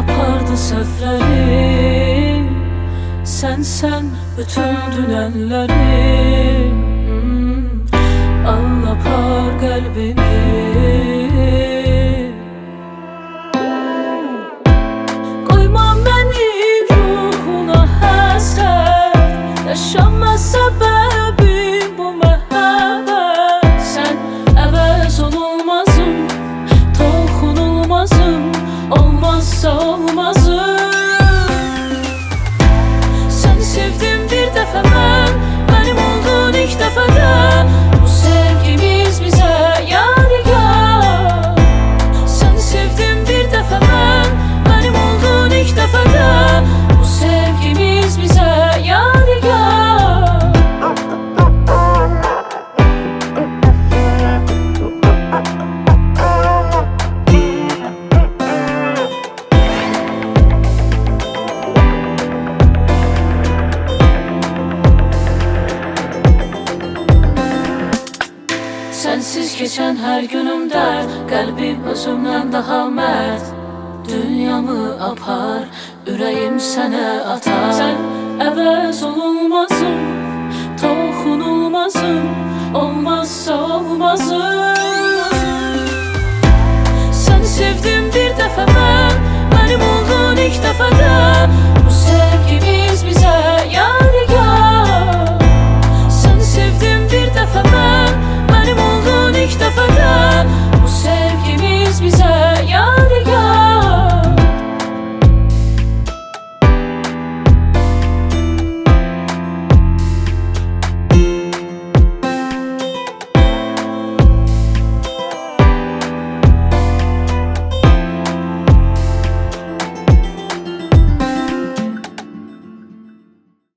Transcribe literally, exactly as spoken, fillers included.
apardı səhvlərim. Sən, sən bütün dünənlərim. Ağlapar qəlbimi. Qoyma məni ruhuna həsrət, yaşama səbəbim bu məhəbbət. Sən əvəz olunmazım, toxunulmazım, olmazsa olmazım. Səni sevdim bir dəfə mən, mənim oldun ilk dəfədə. Bu sevgimiz bizə yadigar. Səni sevdim bir dəfə mən, mənim oldun ilk dəfədə. Bu sevgimiz bizə yadigar. Sensiz geçen her günümdə qəlbim özümdən daha mərd. Dünyamı apar, ürəyim sənə atar. Sən əvəz olunmazım, toxunulmazım, olmazsa olmazım.